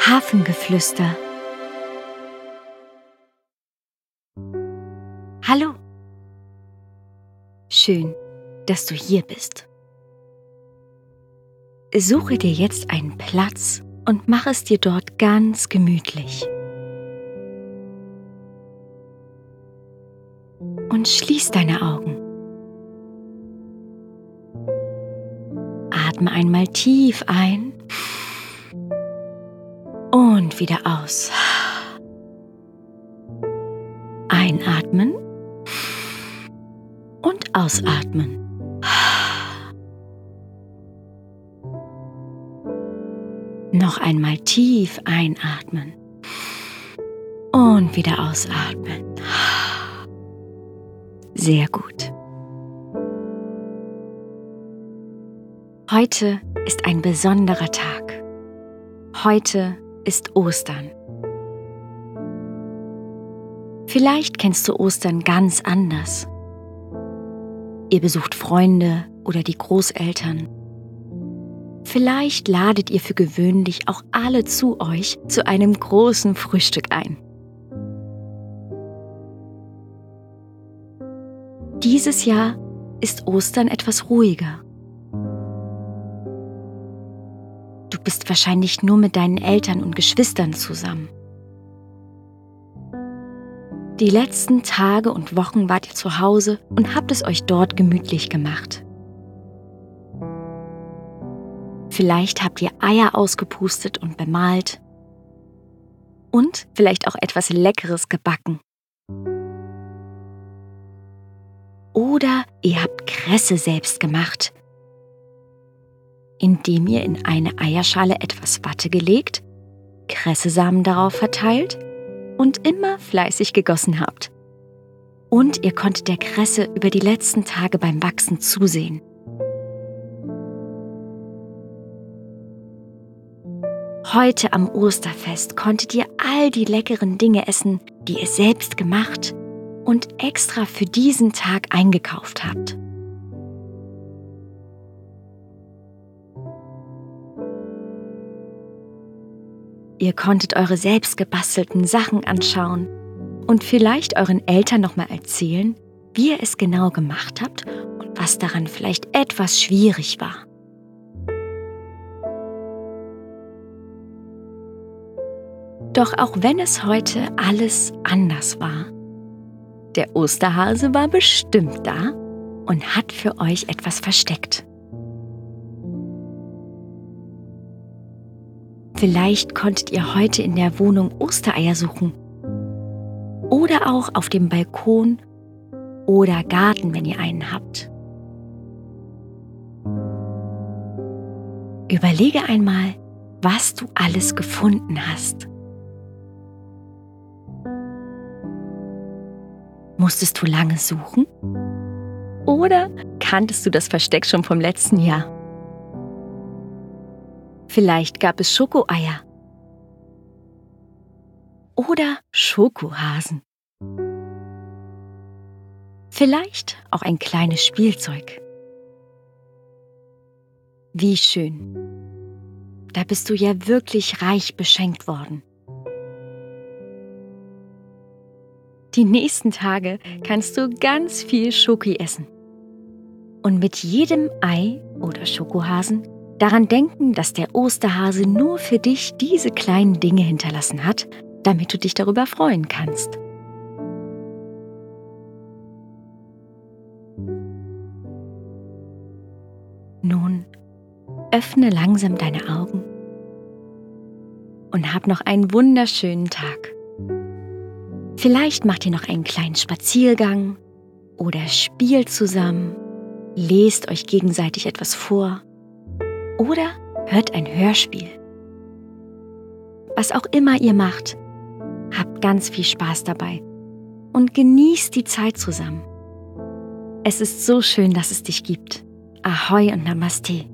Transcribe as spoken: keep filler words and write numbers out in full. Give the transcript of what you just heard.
Hafengeflüster. Hallo. Schön, dass du hier bist. Suche dir jetzt einen Platz und mach es dir dort ganz gemütlich. Und schließ deine Augen. Atme einmal tief ein und wieder aus. Einatmen und ausatmen. Noch einmal tief einatmen und wieder ausatmen. Sehr gut. Heute ist ein besonderer Tag. Heute ist Ostern. Vielleicht kennst du Ostern ganz anders. Ihr besucht Freunde oder die Großeltern. Vielleicht ladet ihr für gewöhnlich auch alle zu euch zu einem großen Frühstück ein. Dieses Jahr ist Ostern etwas ruhiger. Du bist wahrscheinlich nur mit deinen Eltern und Geschwistern zusammen. Die letzten Tage und Wochen wart ihr zu Hause und habt es euch dort gemütlich gemacht. Vielleicht habt ihr Eier ausgepustet und bemalt. Und vielleicht auch etwas Leckeres gebacken. Oder ihr habt Kresse selbst gemacht, indem ihr in eine Eierschale etwas Watte gelegt, Kressesamen darauf verteilt und immer fleißig gegossen habt. Und ihr konntet der Kresse über die letzten Tage beim Wachsen zusehen. Heute am Osterfest konntet ihr all die leckeren Dinge essen, die ihr selbst gemacht und extra für diesen Tag eingekauft habt. Ihr konntet eure selbst gebastelten Sachen anschauen und vielleicht euren Eltern nochmal erzählen, wie ihr es genau gemacht habt und was daran vielleicht etwas schwierig war. Doch auch wenn es heute alles anders war, der Osterhase war bestimmt da und hat für euch etwas versteckt. Vielleicht konntet ihr heute in der Wohnung Ostereier suchen oder auch auf dem Balkon oder Garten, wenn ihr einen habt. Überlege einmal, was du alles gefunden hast. Musstest du lange suchen? Oder kanntest du das Versteck schon vom letzten Jahr? Vielleicht gab es Schokoeier. Oder Schokohasen. Vielleicht auch ein kleines Spielzeug. Wie schön. Da bist du ja wirklich reich beschenkt worden. Die nächsten Tage kannst du ganz viel Schoki essen. Und mit jedem Ei oder Schokohasen daran denken, dass der Osterhase nur für dich diese kleinen Dinge hinterlassen hat, damit du dich darüber freuen kannst. Nun, öffne langsam deine Augen und hab noch einen wunderschönen Tag. Vielleicht macht ihr noch einen kleinen Spaziergang oder spielt zusammen, lest euch gegenseitig etwas vor oder hört ein Hörspiel. Was auch immer ihr macht, habt ganz viel Spaß dabei und genießt die Zeit zusammen. Es ist so schön, dass es dich gibt. Ahoi und Namaste.